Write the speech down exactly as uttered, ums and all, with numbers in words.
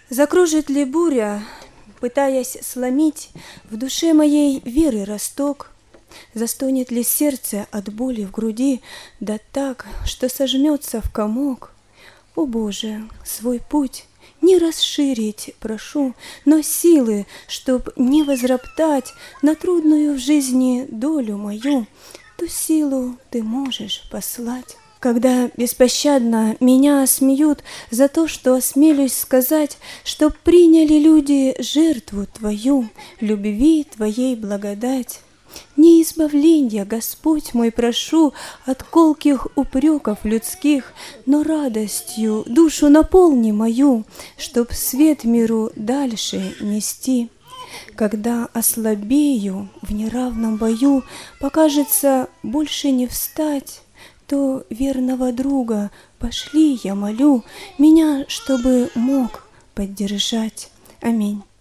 Закружит ли буря, пытаясь сломить в душе моей веры росток? Застонет ли сердце от боли в груди, да так, что сожмется в комок? О Боже, свой путь не расширить прошу, но силы, чтоб не возроптать на трудную в жизни долю мою, ту силу ты можешь послать. Когда беспощадно меня смеют за то, что осмелюсь сказать, что приняли люди жертву Твою, любви Твоей благодать. Не избавления, Господь мой, прошу от колких упреков людских, но радостью душу наполни мою, чтоб свет миру дальше нести. Когда ослабею в неравном бою, покажется больше не встать, то верного друга пошли, я молю, меня, чтобы мог поддержать. Аминь.